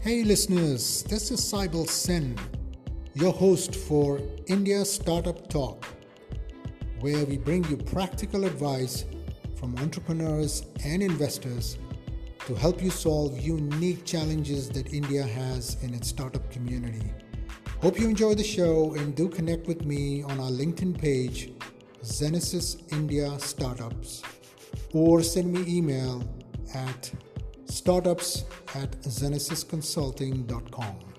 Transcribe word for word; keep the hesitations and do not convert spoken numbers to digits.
Hey listeners, this is Saibal Sen, your host for India Startup Talk, where we bring you practical advice from entrepreneurs and investors to help you solve unique challenges that India has in its startup community. Hope you enjoy the show and do connect with me on our LinkedIn page, Zenesis India Startups, or send me email at startups at zenesis consulting dot com.